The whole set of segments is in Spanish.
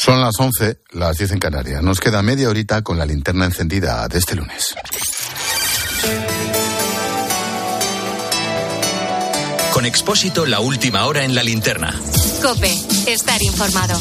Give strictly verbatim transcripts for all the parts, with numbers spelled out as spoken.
Son las once, las diez en Canarias. Nos queda media horita con la linterna encendida de este lunes. Con Expósito, la última hora en la linterna. COPE, estar informado.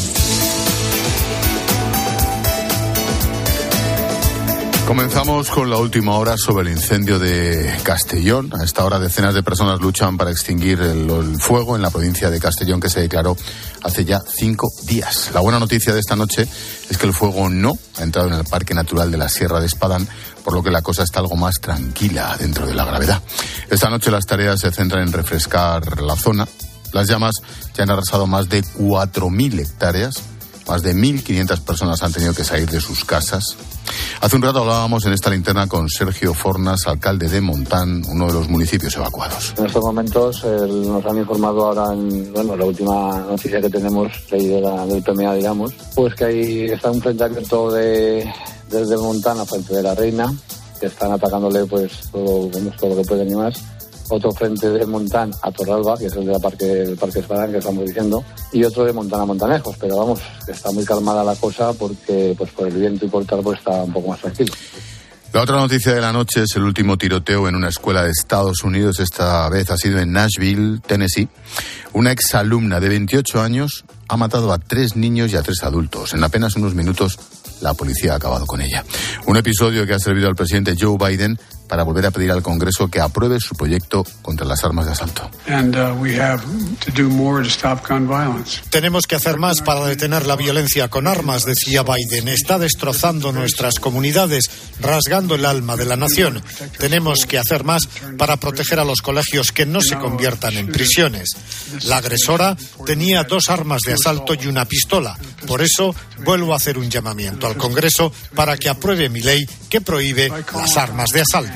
Comenzamos con la última hora sobre el incendio de Castellón. A esta hora decenas de personas luchan para extinguir el, el fuego en la provincia de Castellón, que se declaró hace ya cinco días. La buena noticia de esta noche es que el fuego no ha entrado en el Parque Natural de la Sierra de Espadán, por lo que la cosa está algo más tranquila dentro de la gravedad. Esta noche las tareas se centran en refrescar la zona. Las llamas ya han arrasado más de cuatro mil hectáreas. Más de mil quinientas personas han tenido que salir de sus casas. Hace un rato hablábamos en esta linterna con Sergio Fornas, alcalde de Montán, uno de los municipios evacuados. En estos momentos eh, nos han informado ahora, en, bueno, la última noticia que tenemos ahí de la, del P M A, digamos, pues que ahí está un frente abierto de, desde Montán a frente de la Reina, que están atacándole pues todo, todo lo que pueden y más. Otro frente de Montán a Torralba, que es el de la parque, el Parque Espadán que estamos diciendo, y otro de Montán a Montanejos, pero vamos, está muy calmada la cosa porque pues por el viento y por tal pues está un poco más tranquilo. La otra noticia de la noche es el último tiroteo en una escuela de Estados Unidos. Esta vez ha sido en Nashville, Tennessee. Una exalumna de veintiocho años ha matado a tres niños y a tres adultos. En apenas unos minutos la policía ha acabado con ella. Un episodio que ha servido al presidente Joe Biden para volver a pedir al Congreso que apruebe su proyecto contra las armas de asalto. And, uh, we have to do more to stop gun violence. Tenemos que hacer más para detener la violencia con armas, decía Biden. Está destrozando nuestras comunidades, rasgando el alma de la nación. Tenemos que hacer más para proteger a los colegios, que no se conviertan en prisiones. La agresora tenía dos armas de asalto y una pistola. Por eso vuelvo a hacer un llamamiento al Congreso para que apruebe mi ley que prohíbe las armas de asalto.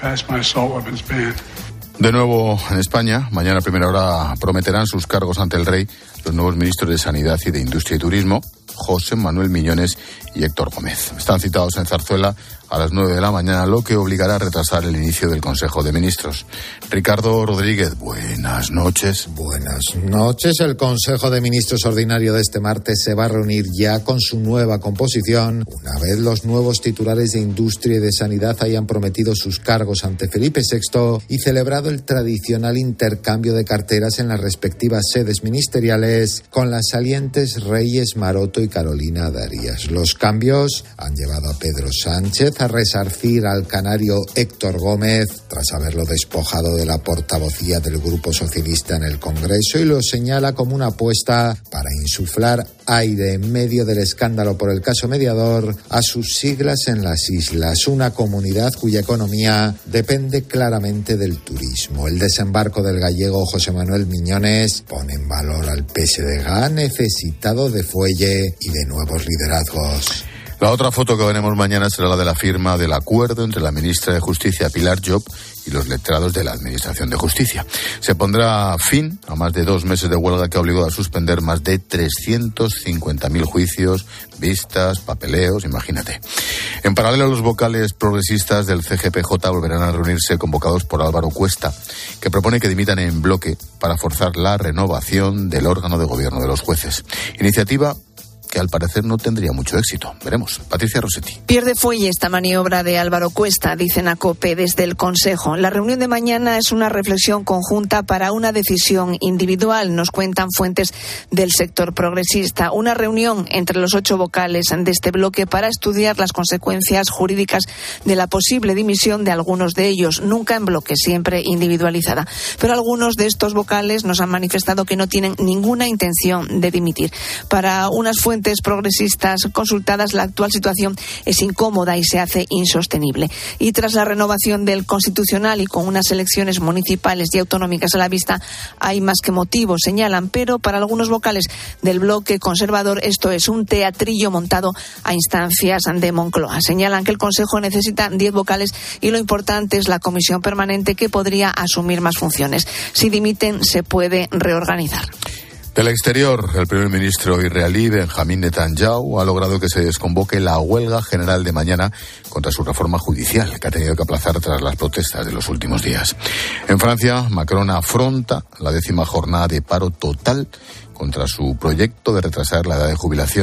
De nuevo en España, mañana a primera hora prometerán sus cargos ante el rey los nuevos ministros de Sanidad y de Industria y Turismo, José Manuel Miñones y Héctor Gómez. Están citados en Zarzuela a las nueve de la mañana, lo que obligará a retrasar el inicio del Consejo de Ministros. Ricardo Rodríguez, buenas noches. Buenas noches. El Consejo de Ministros ordinario de este martes se va a reunir ya con su nueva composición, una vez los nuevos titulares de Industria y de Sanidad hayan prometido sus cargos ante Felipe sexto y celebrado el tradicional intercambio de carteras en las respectivas sedes ministeriales con las salientes Reyes Maroto y Carolina Darias. Los cambios han llevado a Pedro Sánchez a resarcir al canario Héctor Gómez tras haberlo despojado de la portavocía del Grupo Socialista en el Congreso, y lo señala como una apuesta para insuflar aire en medio del escándalo por el caso Mediador a sus siglas en las islas, una comunidad cuya economía depende claramente del turismo. El desembarco del gallego José Manuel Miñones pone en valor al P S D G necesitado de fuelle y de nuevos liderazgos. La otra foto que veremos mañana será la de la firma del acuerdo entre la ministra de Justicia, Pilar Llop, y los letrados de la Administración de Justicia. Se pondrá fin a más de dos meses de huelga que obligó a suspender más de trescientos cincuenta mil juicios, vistas, papeleos, imagínate. En paralelo, los vocales progresistas del C G P J volverán a reunirse, convocados por Álvaro Cuesta, que propone que dimitan en bloque para forzar la renovación del órgano de gobierno de los jueces. Iniciativa que al parecer no tendría mucho éxito. Veremos. Patricia Rossetti. Pierde fuelle esta maniobra de Álvaro Cuesta, dicen a COPE desde el Consejo. La reunión de mañana es una reflexión conjunta para una decisión individual, nos cuentan fuentes del sector progresista. Una reunión entre los ocho vocales de este bloque para estudiar las consecuencias jurídicas de la posible dimisión de algunos de ellos, nunca en bloque, siempre individualizada. Pero algunos de estos vocales nos han manifestado que no tienen ninguna intención de dimitir. Para unas fuentes progresistas consultadas, la actual situación es incómoda y se hace insostenible. Y tras la renovación del Constitucional y con unas elecciones municipales y autonómicas a la vista, hay más que motivos, señalan, pero para algunos vocales del bloque conservador esto es un teatrillo montado a instancias de Moncloa. Señalan que el Consejo necesita diez vocales y lo importante es la comisión permanente, que podría asumir más funciones. Si dimiten, se puede reorganizar. Del exterior, el primer ministro israelí Benjamín Netanyahu ha logrado que se desconvoque la huelga general de mañana contra su reforma judicial, que ha tenido que aplazar tras las protestas de los últimos días. En Francia, Macron afronta la décima jornada de paro total contra su proyecto de retrasar la edad de jubilación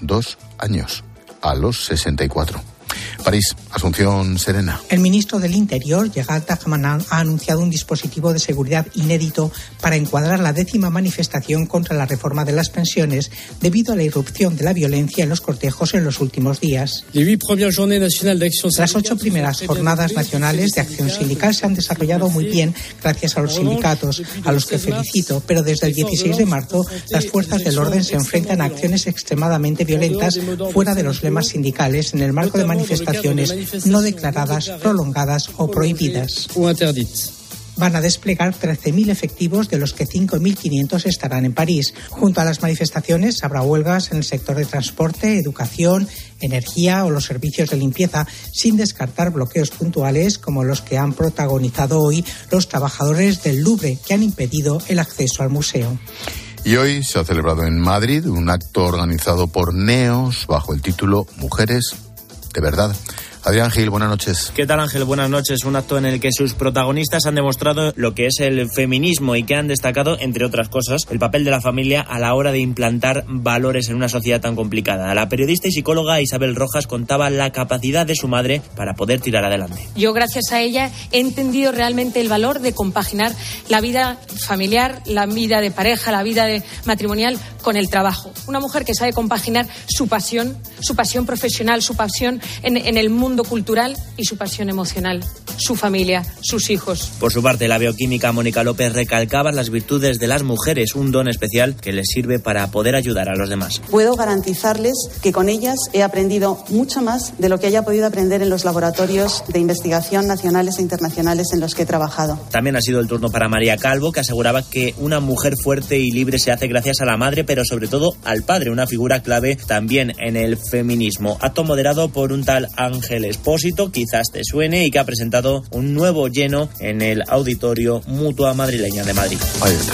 dos años, a los sesenta y cuatro. París, Asunción Serena. El ministro del Interior, Gerald Darmanin, ha anunciado un dispositivo de seguridad inédito para encuadrar la décima manifestación contra la reforma de las pensiones debido a la irrupción de la violencia en los cortejos en los últimos días. Las ocho primeras jornadas nacionales de acción sindical se han desarrollado muy bien gracias a los sindicatos, a los que felicito, pero desde el dieciséis de marzo las fuerzas del orden se enfrentan a acciones extremadamente violentas fuera de los lemas sindicales en el marco de manifestaciones no declaradas, prolongadas o prohibidas. Van a desplegar trece mil efectivos, de los que cinco mil quinientos estarán en París. Junto a las manifestaciones habrá huelgas en el sector de transporte, educación, energía o los servicios de limpieza, sin descartar bloqueos puntuales como los que han protagonizado hoy los trabajadores del Louvre, que han impedido el acceso al museo. Y hoy se ha celebrado en Madrid un acto organizado por NEOS bajo el título Mujeres de Verdad. Adrián Gil, buenas noches. ¿Qué tal, Ángel? Buenas noches. Un acto en el que sus protagonistas han demostrado lo que es el feminismo y que han destacado, entre otras cosas, el papel de la familia a la hora de implantar valores en una sociedad tan complicada. La periodista y psicóloga Isabel Rojas contaba la capacidad de su madre para poder tirar adelante. Yo, gracias a ella, he entendido realmente el valor de compaginar la vida familiar, la vida de pareja, la vida de matrimonial con el trabajo. Una mujer que sabe compaginar su pasión, su pasión profesional, su pasión en, en el mundo cultural y su pasión emocional, su familia, sus hijos. Por su parte, la bioquímica Mónica López recalcaba las virtudes de las mujeres, un don especial que les sirve para poder ayudar a los demás. Puedo garantizarles que con ellas he aprendido mucho más de lo que haya podido aprender en los laboratorios de investigación nacionales e internacionales en los que he trabajado. También ha sido el turno para María Calvo, que aseguraba que una mujer fuerte y libre se hace gracias a la madre, pero sobre todo al padre, una figura clave también en el feminismo. Acto moderado por un tal Ángel Expósito, quizás te suene, y que ha presentado un nuevo lleno en el Auditorio Mutua Madrileña de Madrid. Ahí está.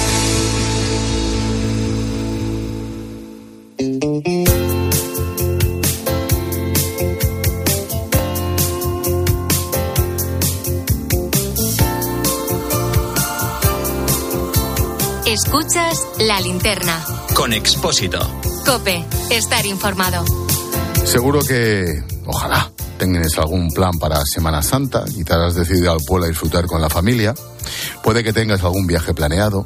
Escuchas La Linterna. Con Expósito. COPE. Estar informado. Seguro que, ojalá, tengas algún plan para Semana Santa. Quizás has decidido ir al pueblo a disfrutar con la familia. Puede que tengas algún viaje planeado.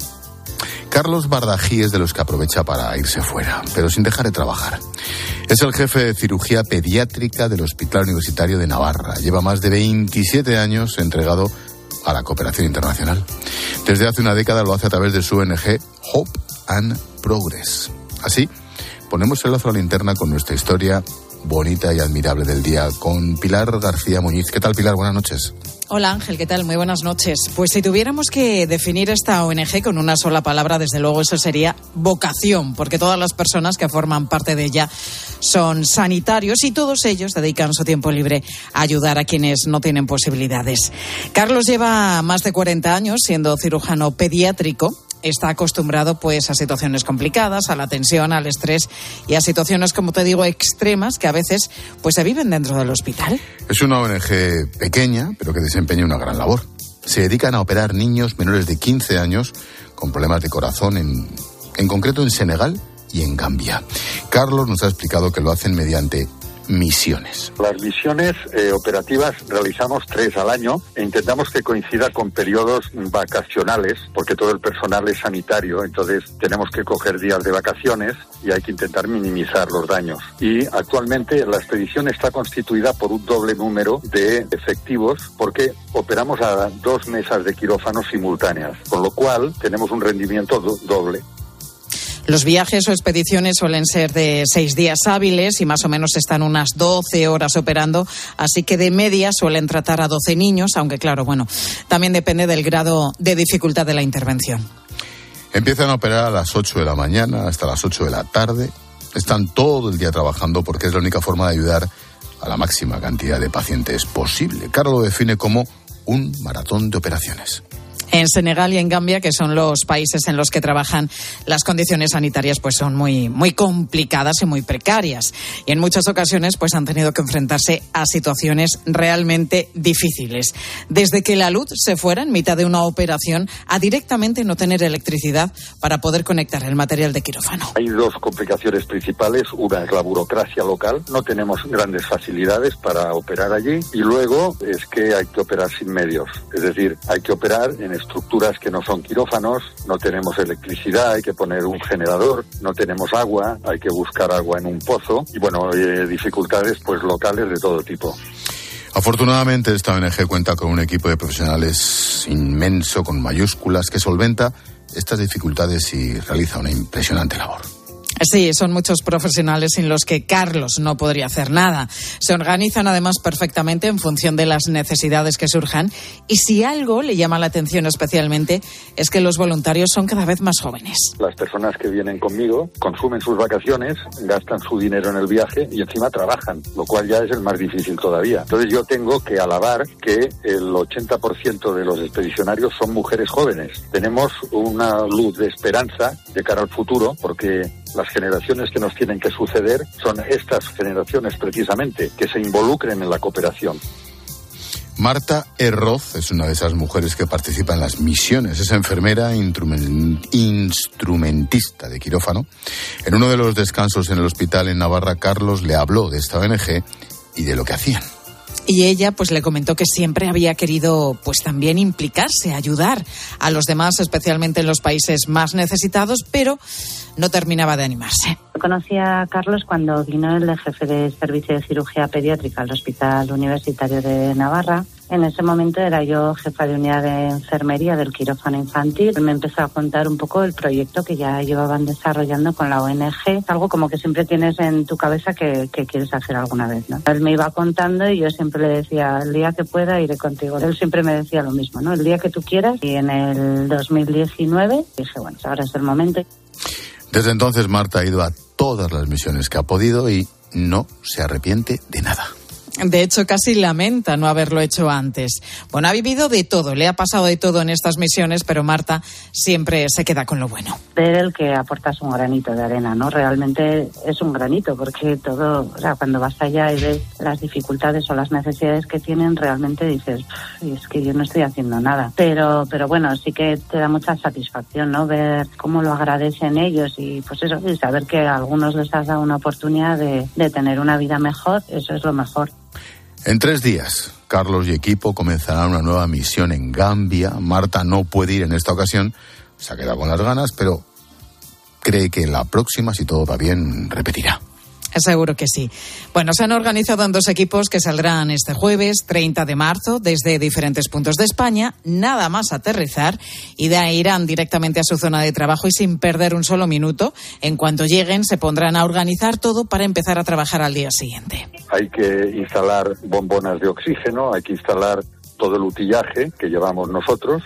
Carlos Bardají es de los que aprovecha para irse fuera, pero sin dejar de trabajar. Es el jefe de cirugía pediátrica del Hospital Universitario de Navarra. Lleva más de veintisiete años entregado a la cooperación internacional. Desde hace una década lo hace a través de su O N G Hope and Progress. Así, ponemos el lazo a la linterna con nuestra historia bonita y admirable del día, con Pilar García Muñiz. ¿Qué tal, Pilar? Buenas noches. Hola, Ángel, ¿qué tal? Muy buenas noches. Pues si tuviéramos que definir esta O N G con una sola palabra, desde luego eso sería vocación, porque todas las personas que forman parte de ella son sanitarios y todos ellos dedican su tiempo libre a ayudar a quienes no tienen posibilidades. Carlos lleva más de cuarenta años siendo cirujano pediátrico. Está acostumbrado pues a situaciones complicadas, a la tensión, al estrés y a situaciones, como te digo, extremas que a veces pues se viven dentro del hospital. Es una O N G pequeña, pero que desempeña una gran labor. Se dedican a operar niños menores de quince años con problemas de corazón, en, en concreto en Senegal y en Gambia. Carlos nos ha explicado que lo hacen mediante misiones. Las misiones eh, operativas realizamos tres al año e intentamos que coincida con periodos vacacionales, porque todo el personal es sanitario, entonces tenemos que coger días de vacaciones y hay que intentar minimizar los daños. Y actualmente la expedición está constituida por un doble número de efectivos, porque operamos a dos mesas de quirófano simultáneas, con lo cual tenemos un rendimiento do- doble. Los viajes o expediciones suelen ser de seis días hábiles y más o menos están unas doce horas operando, así que de media suelen tratar a doce niños, aunque claro, bueno, también depende del grado de dificultad de la intervención. Empiezan a operar a las ocho de la mañana hasta las ocho de la tarde. Están todo el día trabajando porque es la única forma de ayudar a la máxima cantidad de pacientes posible. Carlos lo define como un maratón de operaciones. En Senegal y en Gambia, que son los países en los que trabajan, las condiciones sanitarias pues son muy, muy complicadas y muy precarias. Y en muchas ocasiones pues han tenido que enfrentarse a situaciones realmente difíciles. Desde que la luz se fuera en mitad de una operación a directamente no tener electricidad para poder conectar el material de quirófano. Hay dos complicaciones principales. Una es la burocracia local. No tenemos grandes facilidades para operar allí. Y luego es que hay que operar sin medios. Es decir, hay que operar en estructuras que no son quirófanos, no tenemos electricidad, hay que poner un generador, no tenemos agua, hay que buscar agua en un pozo y bueno, eh, dificultades pues locales de todo tipo. Afortunadamente esta O N G cuenta con un equipo de profesionales inmenso, con mayúsculas, que solventa estas dificultades y realiza una impresionante labor. Sí, son muchos profesionales sin los que Carlos no podría hacer nada. Se organizan además perfectamente en función de las necesidades que surjan y si algo le llama la atención especialmente es que los voluntarios son cada vez más jóvenes. Las personas que vienen conmigo consumen sus vacaciones, gastan su dinero en el viaje y encima trabajan, lo cual ya es el más difícil todavía. Entonces yo tengo que alabar que el ochenta por ciento de los expedicionarios son mujeres jóvenes. Tenemos una luz de esperanza de cara al futuro porque las generaciones que nos tienen que suceder son estas generaciones precisamente que se involucren en la cooperación. Marta Herroz es una de esas mujeres que participa en las misiones. Es enfermera, instrumentista de quirófano. En uno de los descansos en el hospital en Navarra, Carlos le habló de esta O N G y de lo que hacían. Y ella pues le comentó que siempre había querido pues también implicarse, ayudar a los demás, especialmente en los países más necesitados, pero no terminaba de animarse. Conocí a Carlos cuando vino el jefe de servicio de cirugía pediátrica al Hospital Universitario de Navarra. En ese momento era yo jefa de unidad de enfermería del quirófano infantil. Me empezó a contar un poco el proyecto que ya llevaban desarrollando con la O N G. Algo como que siempre tienes en tu cabeza que, que quieres hacer alguna vez, ¿no? Él me iba contando y yo siempre le decía, el día que pueda iré contigo. Él siempre me decía lo mismo, ¿no? El día que tú quieras. Y en el dos mil diecinueve dije, bueno, ahora es el momento. Desde entonces Marta ha ido a todas las misiones que ha podido y no se arrepiente de nada. De hecho, casi lamenta no haberlo hecho antes. Bueno, ha vivido de todo, le ha pasado de todo en estas misiones, pero Marta siempre se queda con lo bueno. Ver el que aportas un granito de arena, ¿no? Realmente es un granito, porque todo, o sea, cuando vas allá y ves las dificultades o las necesidades que tienen, realmente dices, es que yo no estoy haciendo nada. Pero, pero bueno, sí que te da mucha satisfacción, ¿no? Ver cómo lo agradecen ellos y pues eso, y saber que a algunos les has dado una oportunidad de, de tener una vida mejor, eso es lo mejor. En tres días, Carlos y equipo comenzarán una nueva misión en Gambia. Marta no puede ir en esta ocasión, se ha quedado con las ganas, pero cree que en la próxima, si todo va bien, repetirá. Seguro que sí. Bueno, se han organizado en dos equipos que saldrán este jueves, treinta de marzo, desde diferentes puntos de España, nada más aterrizar, y de ahí irán directamente a su zona de trabajo y sin perder un solo minuto. En cuanto lleguen, se pondrán a organizar todo para empezar a trabajar al día siguiente. Hay que instalar bombonas de oxígeno, hay que instalar todo el utillaje que llevamos nosotros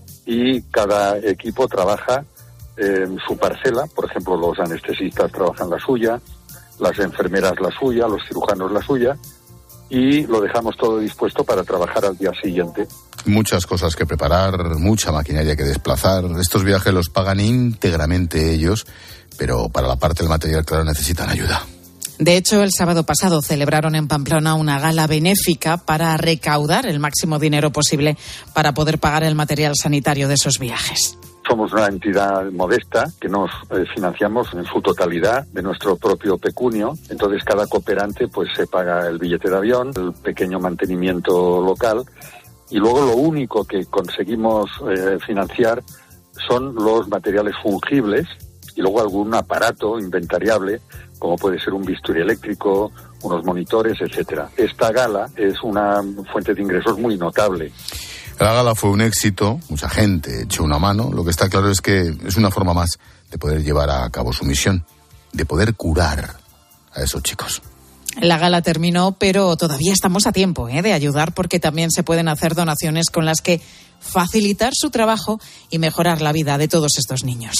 y cada equipo trabaja en su parcela. Por ejemplo, los anestesistas trabajan la suya, las enfermeras la suya, los cirujanos la suya, y lo dejamos todo dispuesto para trabajar al día siguiente. Muchas cosas que preparar, mucha maquinaria que desplazar. Estos viajes los pagan íntegramente ellos, pero para la parte del material, claro, necesitan ayuda. De hecho, el sábado pasado celebraron en Pamplona una gala benéfica para recaudar el máximo dinero posible para poder pagar el material sanitario de esos viajes. Somos una entidad modesta que nos eh, financiamos en su totalidad de nuestro propio pecunio. Entonces cada cooperante pues se paga el billete de avión, el pequeño mantenimiento local y luego lo único que conseguimos eh, financiar son los materiales fungibles y luego algún aparato inventariable como puede ser un bisturí eléctrico, unos monitores, etcétera. Esta gala es una fuente de ingresos muy notable. La gala fue un éxito, mucha gente echó una mano. Lo que está claro es que es una forma más de poder llevar a cabo su misión, de poder curar a esos chicos. La gala terminó, pero todavía estamos a tiempo ¿eh? de ayudar porque también se pueden hacer donaciones con las que facilitar su trabajo y mejorar la vida de todos estos niños.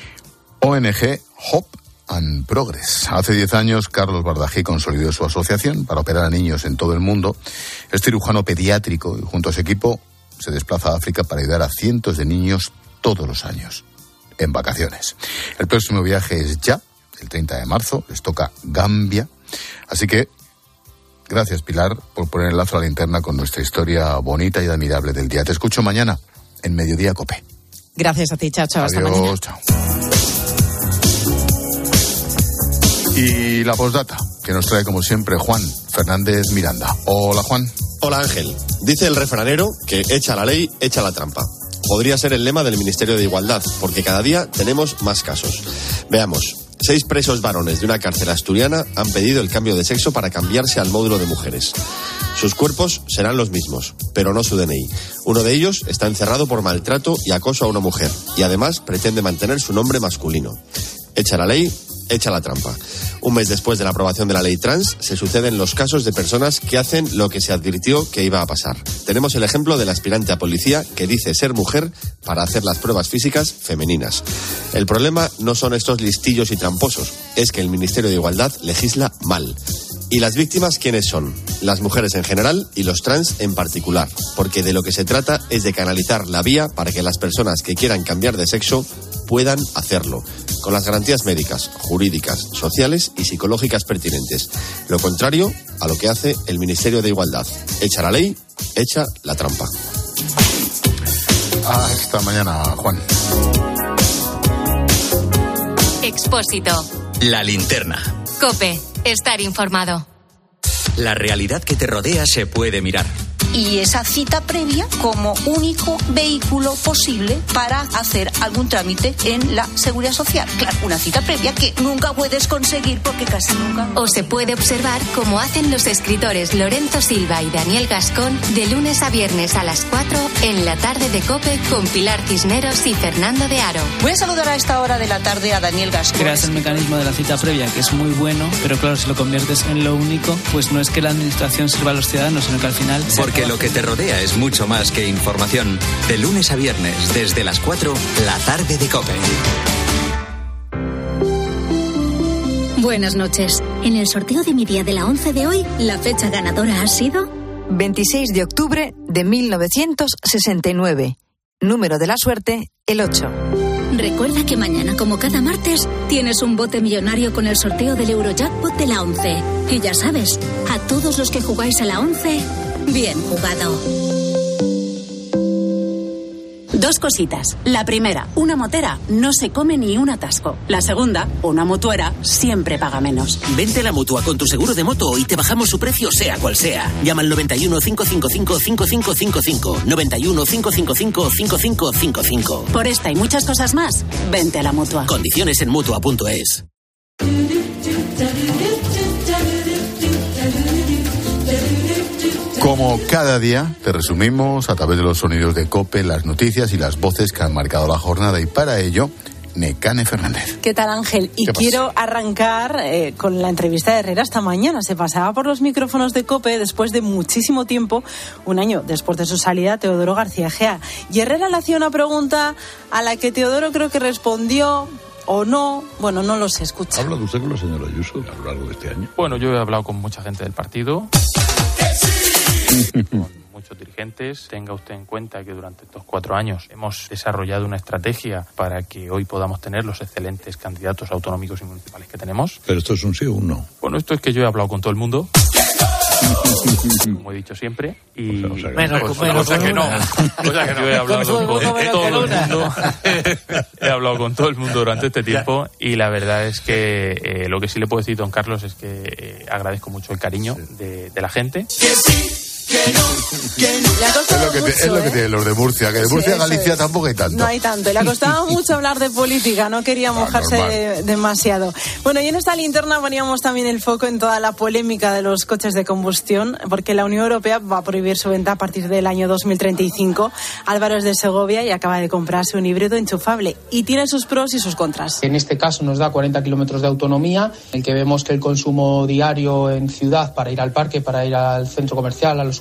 O N G Hope and Progress. Hace diez años, Carlos Bardají consolidó su asociación para operar a niños en todo el mundo. Es cirujano pediátrico y junto a su equipo se desplaza a África para ayudar a cientos de niños todos los años, en vacaciones. El próximo viaje es ya, el treinta de marzo, les toca Gambia. Así que, gracias Pilar por poner el lazo a la linterna con nuestra historia bonita y admirable del día. Te escucho mañana en Mediodía COPE. Gracias a ti, chao, chao. Adiós, hasta mañana. Chao. Y la postdata, que nos trae como siempre Juan Fernández Miranda. Hola, Juan. Hola, Ángel. Dice el refranero que echa la ley, echa la trampa. Podría ser el lema del Ministerio de Igualdad, porque cada día tenemos más casos. Veamos. Seis presos varones de una cárcel asturiana han pedido el cambio de sexo para cambiarse al módulo de mujeres. Sus cuerpos serán los mismos, pero no su D N I. Uno de ellos está encerrado por maltrato y acoso a una mujer, y además pretende mantener su nombre masculino. Echa la ley, echa la trampa. Un mes después de la aprobación de la ley trans, se suceden los casos de personas que hacen lo que se advirtió que iba a pasar. Tenemos el ejemplo del aspirante a policía que dice ser mujer para hacer las pruebas físicas femeninas. El problema no son estos listillos y tramposos, es que el Ministerio de Igualdad legisla mal. ¿Y las víctimas quiénes son? Las mujeres en general y los trans en particular, porque de lo que se trata es de canalizar la vía para que las personas que quieran cambiar de sexo puedan hacerlo, con las garantías médicas, jurídicas, sociales y psicológicas pertinentes. Lo contrario a lo que hace el Ministerio de Igualdad. Echa la ley, echa la trampa. Hasta mañana, Juan. Expósito. La linterna. COPE. Estar informado. La realidad que te rodea se puede mirar. Y esa cita previa como único vehículo posible para hacer algún trámite en la Seguridad Social. Claro, una cita previa que nunca puedes conseguir porque casi nunca... O se puede observar cómo hacen los escritores Lorenzo Silva y Daniel Gascón de lunes a viernes a las cuatro en la tarde de COPE con Pilar Cisneros y Fernando de Aro. Voy a saludar a esta hora de la tarde a Daniel Gascón. Creas el mecanismo de la cita previa, que es muy bueno, pero claro, si lo conviertes en lo único, pues no es que la administración sirva a los ciudadanos, sino que al final... Porque lo que te rodea es mucho más que información. De lunes a viernes, desde las cuatro, la tarde de COPE. Buenas noches. En el sorteo de mi día de la once de hoy, la fecha ganadora ha sido... veintiséis de octubre de mil novecientos sesenta y nueve. Número de la suerte, el ocho. Recuerda que mañana, como cada martes, tienes un bote millonario con el sorteo del Eurojackpot de la once. Y ya sabes, a todos los que jugáis a la once... bien jugado. Dos cositas. La primera, una motera no se come ni un atasco. La segunda, una mutuera siempre paga menos. Vente a la Mutua con tu seguro de moto y te bajamos su precio sea cual sea. Llama al noventa y uno, cincuenta y cinco, cincuenta y cinco cincuenta y cinco. noventa y uno, cincuenta y cinco, cincuenta y cinco cincuenta y cinco. Por esta y muchas cosas más, vente a la Mutua. Condiciones en mutua punto es. Como cada día, te resumimos a través de los sonidos de COPE las noticias y las voces que han marcado la jornada. Y para ello, Nekane Fernández. ¿Qué tal, Ángel? Y quiero arrancar eh, con la entrevista de Herrera esta mañana. Se pasaba por los micrófonos de COPE después de muchísimo tiempo, un año después de su salida, Teodoro García Egea. Y Herrera le hacía una pregunta a la que Teodoro creo que respondió... o no, bueno, no los escucha. ¿Ha hablado usted con la señora Ayuso a lo largo de este año? Bueno, yo he hablado con mucha gente del partido, con muchos dirigentes. Tenga usted en cuenta que durante estos cuatro años hemos desarrollado una estrategia para que hoy podamos tener los excelentes candidatos autonómicos y municipales que tenemos. ¿Pero esto es un sí o un no? Bueno, esto es que yo he hablado con todo el mundo, como he dicho siempre, y o sea, menos, pues, menos, cosa que no, cosa que no. Yo he hablado con, con todo el mundo, he hablado con todo el mundo durante este tiempo y la verdad es que eh, lo que sí le puedo decir, don Carlos, es que eh, agradezco mucho el cariño de, de la gente. Que no, que no. Le ha costado es lo que, mucho, te, es lo que ¿eh? tiene los de Murcia, que de Murcia a sí, Galicia es. Tampoco hay tanto. No hay tanto. Le ha costado mucho hablar de política, no quería mojarse ah, demasiado. Bueno, y en esta linterna poníamos también el foco en toda la polémica de los coches de combustión, porque la Unión Europea va a prohibir su venta a partir del año dos mil treinta y cinco. Álvaro es de Segovia y acaba de comprarse un híbrido enchufable y tiene sus pros y sus contras. En este caso nos da cuarenta kilómetros de autonomía, en que vemos que el consumo diario en ciudad para ir al parque, para ir al centro comercial, a los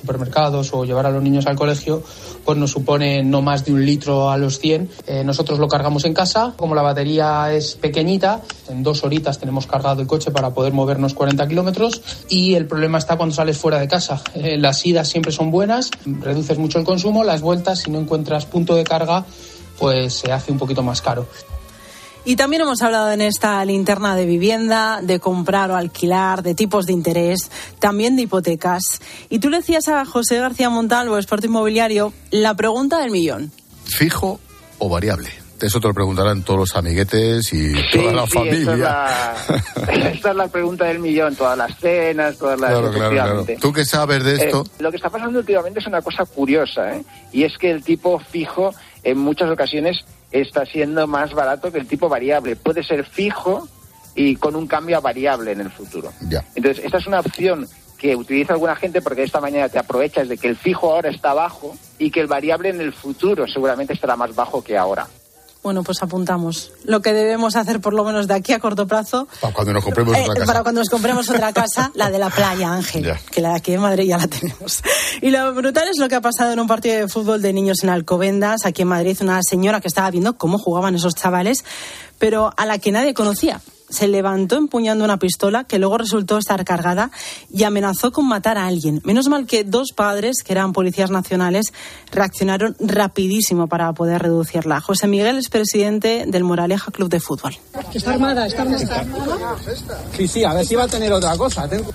supermercados o llevar a los niños al colegio, pues nos supone no más de un litro a los cien. Eh, nosotros lo cargamos en casa. Como la batería es pequeñita, en dos horitas tenemos cargado el coche para poder movernos cuarenta kilómetros, y el problema está cuando sales fuera de casa. Eh, las idas siempre son buenas, reduces mucho el consumo, las vueltas, si no encuentras punto de carga, pues se hace un poquito más caro. Y también hemos hablado en esta linterna de vivienda, de comprar o alquilar, de tipos de interés, también de hipotecas. Y tú le decías a José García Montalvo, experto inmobiliario, la pregunta del millón. ¿Fijo o variable? Eso te lo preguntarán todos los amiguetes y toda sí, la sí, familia. Esta es, la, esta es la pregunta del millón, todas las cenas, todas las... Claro, claro, claro. ¿Tú qué sabes de esto? Eh, lo que está pasando últimamente es una cosa curiosa, ¿eh? Y es que el tipo fijo en muchas ocasiones está siendo más barato que el tipo variable. Puede ser fijo y con un cambio a variable en el futuro. Ya. Entonces, esta es una opción que utiliza alguna gente porque de esta manera te aprovechas de que el fijo ahora está bajo y que el variable en el futuro seguramente estará más bajo que ahora. Bueno, pues apuntamos lo que debemos hacer por lo menos de aquí a corto plazo. Para cuando nos compremos eh, otra casa. Para cuando nos compremos otra casa, la de la playa, Ángel, ya. Que la de aquí de Madrid ya la tenemos. Y lo brutal es lo que ha pasado en un partido de fútbol de niños en Alcobendas, aquí en Madrid, una señora que estaba viendo cómo jugaban esos chavales, pero a la que nadie conocía. Se levantó empuñando una pistola que luego resultó estar cargada y amenazó con matar a alguien. Menos mal que dos padres, que eran policías nacionales, reaccionaron rapidísimo para poder reducirla. José Miguel es presidente del Moraleja Club de Fútbol. ¿Está armada? ¿Está armada? ¿Está armada? Sí, sí, a ver si va a tener otra cosa. Ten...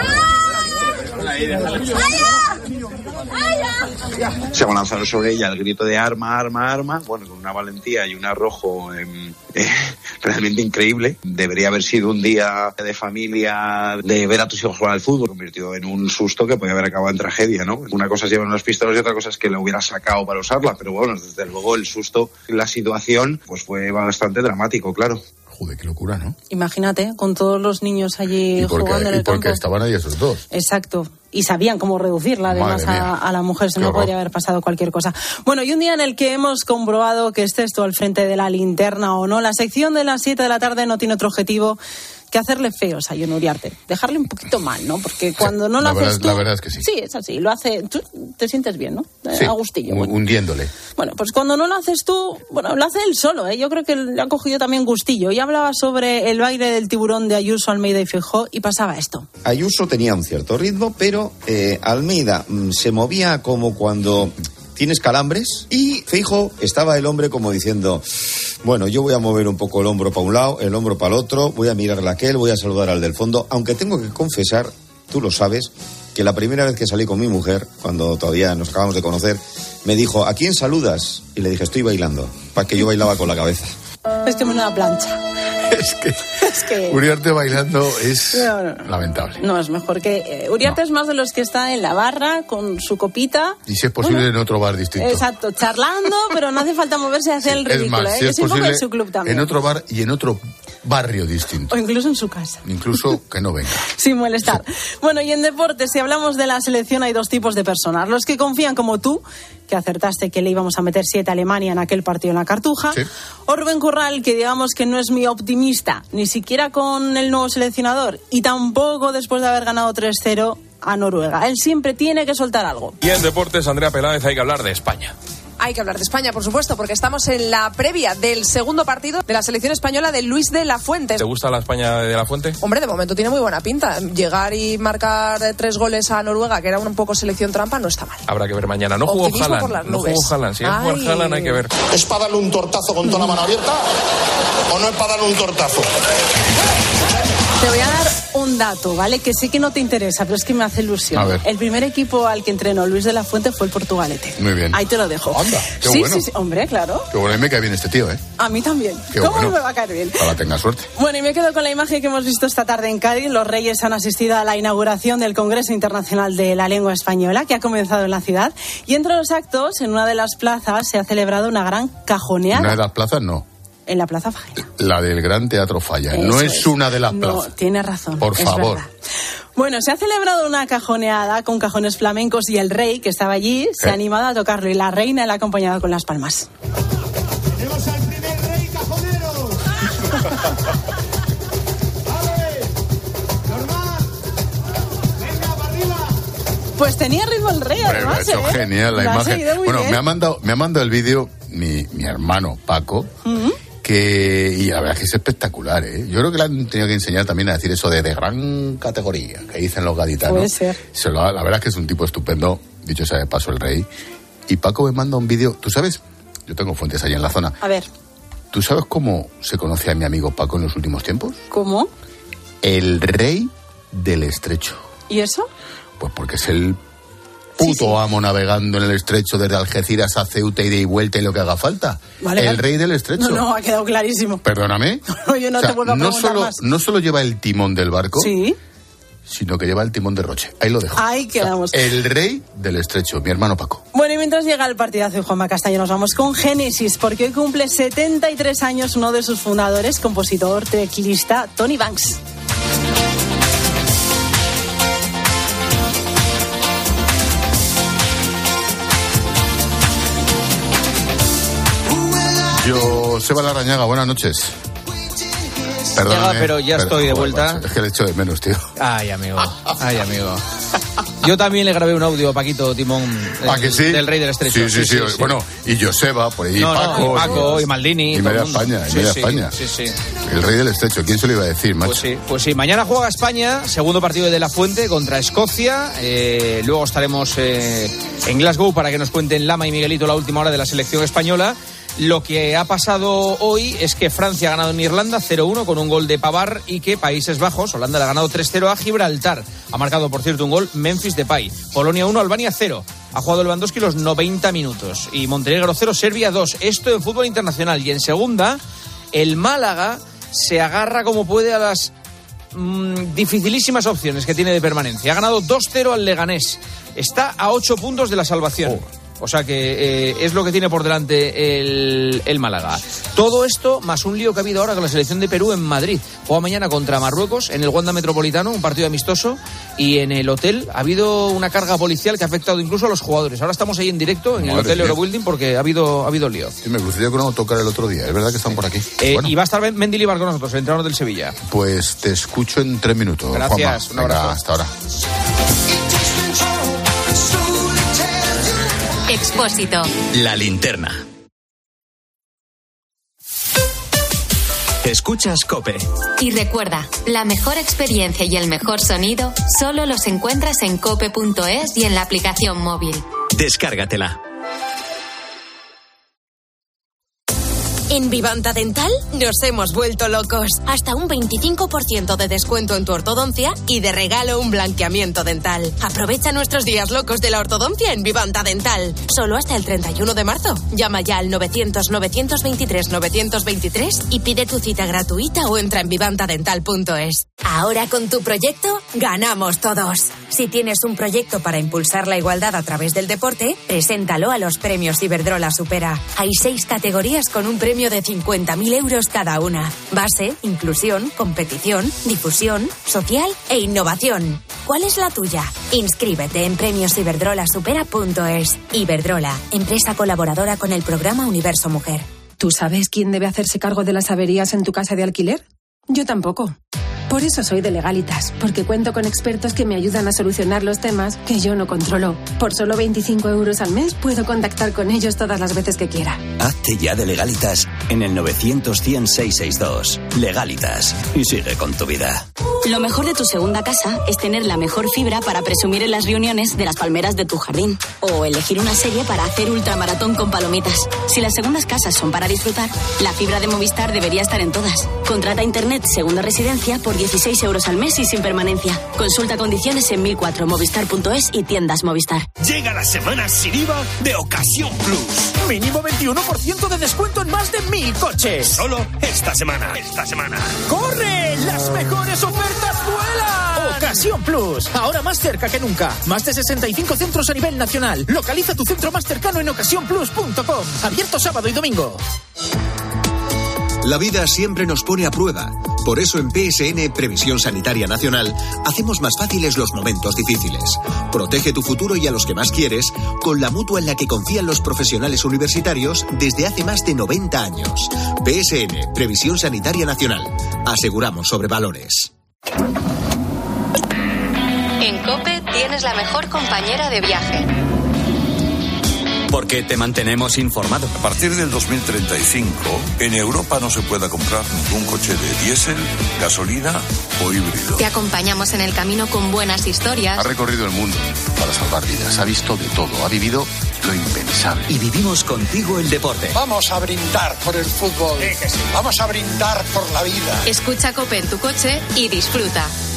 Se lanzaron sobre ella el grito de arma, arma, arma, bueno, con una valentía y un arrojo eh, eh, realmente increíble. Debería haber sido un día de familia, de ver a tus hijos jugar al fútbol. Convirtió en un susto que podía haber acabado en tragedia, ¿no? Una cosa es llevar unos pistolas y otra cosa es que la hubiera sacado para usarla, pero bueno, desde luego el susto, la situación, pues fue bastante dramático, claro. Joder, qué locura, ¿no? Imagínate, con todos los niños allí ¿Y porque, jugando en el y porque campo. Estaban ahí esos dos. Exacto. Y sabían cómo reducirla, además, a, a la mujer. Se no podría haber pasado cualquier cosa. Bueno, y un día en el que hemos comprobado que estés tú al frente de la linterna o no, la sección de las siete de la tarde no tiene otro objetivo que hacerle feos a Jon Uriarte. Dejarle un poquito mal, ¿no? Porque cuando no lo la haces verdad, tú... La verdad es que sí. Sí, es así. Lo hace... Tú te sientes bien, ¿no? Sí, a gustillo. Bueno. hundiéndole. Bueno, pues cuando no lo haces tú... Bueno, lo hace él solo, ¿eh? Yo creo que le ha cogido también gustillo. Y hablaba sobre el baile del tiburón de Ayuso, Almeida y Feijóo y pasaba esto. Ayuso tenía un cierto ritmo, pero eh, Almeida mmm, se movía como cuando... tienes calambres, y Feijóo estaba el hombre como diciendo, bueno, yo voy a mover un poco el hombro para un lado, el hombro para el otro, voy a mirarle a aquel, voy a saludar al del fondo, aunque tengo que confesar, tú lo sabes, que la primera vez que salí con mi mujer, cuando todavía nos acabamos de conocer, me dijo, ¿a quién saludas? Y le dije, estoy bailando, para que yo bailaba con la cabeza. Es que me da plancha. Es que, es que Uriarte bailando es no, no, no. lamentable. No, es mejor que... Eh, Uriarte no. es más de los que está en la barra con su copita. Y si es posible bueno, en otro bar distinto. Exacto, charlando, pero no hace falta moverse hacia sí, el ridículo. Es más, ¿eh? si es Yo posible, en su club también. En otro bar y en otro barrio distinto. O incluso en su casa. Incluso que no venga. Sin molestar. Sí. Bueno, y en deportes, si hablamos de la selección, hay dos tipos de personas. Los que confían como tú, que acertaste que le íbamos a meter siete a Alemania en aquel partido en la Cartuja. Sí. O Rubén Corral, que digamos que no es muy optimista, ni siquiera con el nuevo seleccionador, y tampoco después de haber ganado tres cero a Noruega. Él siempre tiene que soltar algo. Y en deportes, Andrea Peláez, hay que hablar de España. Hay que hablar de España, por supuesto, porque estamos en la previa del segundo partido de la selección española de Luis de la Fuente. ¿Te gusta la España de la Fuente? Hombre, de momento tiene muy buena pinta. Llegar y marcar tres goles a Noruega, que era un poco selección trampa, no está mal. Habrá que ver mañana. No jugó Haaland. No jugó Haaland. Si es jugar Haaland hay que ver. ¿Es para darle un tortazo con toda la mano abierta o no es para darle un tortazo? Te voy a dar un dato, ¿vale? Que sé que no te interesa, pero es que me hace ilusión. A ver. El primer equipo al que entrenó Luis de la Fuente fue el Portugalete. Muy bien. Ahí te lo dejo. Anda, qué sí, bueno. Sí, sí, hombre, claro. Qué bueno, a mí me cae bien este tío, ¿eh? A mí también. Qué ¿Cómo bueno. no me va a caer bien? Ojalá tenga suerte. Bueno, y me quedo con la imagen que hemos visto esta tarde en Cádiz. Los Reyes han asistido a la inauguración del Congreso Internacional de la Lengua Española, que ha comenzado en la ciudad. Y entre los actos, en una de las plazas, se ha celebrado una gran cajoneada. ¿Una de las plazas? No. En la Plaza Falla. La del Gran Teatro Falla. Eso no es, es una de las plazas. No, tienes razón. Por favor. Verdad. Bueno, se ha celebrado una cajoneada con cajones flamencos y el rey, que estaba allí, se ha animado a tocarlo y la reina le ha acompañado con las palmas. ¡Tenemos al primer rey cajonero! ¡Vale! ¡Normal! ¡Venga, para arriba! Pues tenía ritmo el rey, Hombre, además, lo ha hecho ¿eh? genial la Lo ha imagen. seguido muy Bueno, bien. me ha mandado, me ha mandado el vídeo mi, mi hermano Paco, ¿Mm? que y la verdad es que es espectacular, ¿eh? Yo creo que le han tenido que enseñar también a decir eso de, de gran categoría, que dicen los gaditanos. Puede ser. Se lo, la verdad es que es un tipo estupendo, dicho sea de paso el rey. Y Paco me manda un vídeo, ¿tú sabes? Yo tengo fuentes allá en la zona. A ver, ¿Tú sabes cómo se conoce a mi amigo Paco en los últimos tiempos? ¿cómo? El rey del estrecho. ¿Y eso? Pues porque es el puto Sí, sí. amo navegando en el estrecho desde Algeciras a Ceuta, ida y vuelta y lo que haga falta. Vale, el vale. rey del estrecho. No, no, ha quedado clarísimo. Perdóname. Yo no O sea, te vuelvo a no preguntar solo, más. no solo lleva el timón del barco, Sí. sino que lleva el timón de Roche. Ahí lo dejo. Ahí quedamos. El rey del estrecho, mi hermano Paco. Bueno, y mientras llega el partidazo de Juanma Castaño, nos vamos con Génesis, porque hoy cumple setenta y tres años uno de sus fundadores, compositor, teclista, Tony Banks. Yo, Seba Larrañaga, buenas noches. Perdóname, Llega, pero ya pero- estoy de joder, vuelta. macho, es que le echo de menos, tío. Ay, amigo. Ay, amigo. Yo también le grabé un audio a Paquito Timón del, ¿A que sí? del Rey del Estrecho. Sí, sí, sí. Bueno, y Joseba, por ahí, No, no, Paco. y Paco, y Maldini, Y todo el media mundo. España, y Sí, media sí, España. sí, sí. El rey del estrecho, ¿quién se lo iba a decir, macho? Pues sí, pues sí. Mañana juega España, segundo partido de De La Fuente contra Escocia. Eh, luego estaremos eh, en Glasgow para que nos cuenten Lama y Miguelito la última hora de la selección española. Lo que ha pasado hoy es que Francia ha ganado en Irlanda cero uno con un gol de Pavard y que Países Bajos, Holanda, le ha ganado tres cero a Gibraltar. Ha marcado, por cierto, un gol Memphis Depay. Polonia uno, Albania cero. Ha jugado Lewandowski los noventa minutos. Y Montenegro cero, Serbia dos. Esto en fútbol internacional. Y en segunda, el Málaga se agarra como puede a las mmm, dificilísimas opciones que tiene de permanencia. Ha ganado dos cero al Leganés. Está a ocho puntos de la salvación. Oh. O sea que eh, es lo que tiene por delante el, el Málaga. Todo esto más un lío que ha habido ahora con la selección de Perú en Madrid. Juega mañana contra Marruecos en el Wanda Metropolitano, un partido amistoso, y en el hotel ha habido una carga policial que ha afectado incluso a los jugadores. Ahora estamos ahí en directo en Madre el hotel mía. Eurobuilding porque ha habido, ha habido lío. Sí, me crucé yo con un autocar el otro día, es verdad que están por aquí. Eh, Bueno, Y va a estar Mendilibar con nosotros, el entrenador del Sevilla. pues te escucho en tres minutos, Gracias, Juanma. un abrazo. Venga, hasta ahora. Expósito. La linterna. Escuchas COPE. Y recuerda, la mejor experiencia y el mejor sonido solo los encuentras en cope punto es y en la aplicación móvil. Descárgatela. En Vivanta Dental nos hemos vuelto locos. Hasta un veinticinco por ciento de descuento en tu ortodoncia y de regalo un blanqueamiento dental. Aprovecha nuestros días locos de la ortodoncia en Vivanta Dental. Solo hasta el treinta y uno de marzo. Llama ya al novecientos, novecientos veintitrés, novecientos veintitrés y pide tu cita gratuita o entra en vivanta dental punto es. Ahora con tu proyecto ganamos todos. Si tienes un proyecto para impulsar la igualdad a través del deporte, preséntalo a los premios Iberdrola Supera. Hay seis categorías con un premio de cincuenta mil euros cada una. Base, inclusión, competición, difusión, social e innovación. ¿Cuál es la tuya? Inscríbete en premios iberdrola supera punto es. Iberdrola, empresa colaboradora con el programa Universo Mujer. ¿Tú sabes quién debe hacerse cargo de las averías en tu casa de alquiler? Yo tampoco. Por eso soy de Legalitas, porque cuento con expertos que me ayudan a solucionar los temas que yo no controlo. Por solo veinticinco euros al mes puedo contactar con ellos todas las veces que quiera. Hazte ya de Legalitas en el novecientos, cien, seiscientos sesenta y dos. Legalitas. Y sigue con tu vida. Lo mejor de tu segunda casa es tener la mejor fibra para presumir en las reuniones de las palmeras de tu jardín. O elegir una serie para hacer ultramaratón con palomitas. Si las segundas casas son para disfrutar, la fibra de Movistar debería estar en todas. Contrata internet segunda residencia por dieciséis euros al mes y sin permanencia. Consulta condiciones en mil cuatro movistar punto es y tiendas Movistar. Llega la semana sin I V A de Ocasión Plus. Mínimo veintiuno por ciento de descuento en más de mil coches. Solo esta semana. Esta semana. ¡Corre! ¡Las mejores ofertas vuelan! Ocasión Plus. Ahora más cerca que nunca. Más de sesenta y cinco centros a nivel nacional. Localiza tu centro más cercano en ocasión plus punto com. Abierto sábado y domingo. La vida siempre nos pone a prueba. Por eso en P S N Previsión Sanitaria Nacional hacemos más fáciles los momentos difíciles. Protege tu futuro y a los que más quieres con la mutua en la que confían los profesionales universitarios desde hace más de noventa años. P S N Previsión Sanitaria Nacional. Aseguramos sobre valores. En COPE tienes la mejor compañera de viaje. Porque te mantenemos informado. A partir del dos mil treinta y cinco, en Europa no se pueda comprar ningún coche de diésel, gasolina o híbrido. Te acompañamos en el camino con buenas historias. Ha recorrido el mundo para salvar vidas, ha visto de todo, ha vivido lo impensable. Y vivimos contigo el deporte. Vamos a brindar por el fútbol. Sí, que sí. Vamos a brindar por la vida. Escucha COPE en tu coche y disfruta.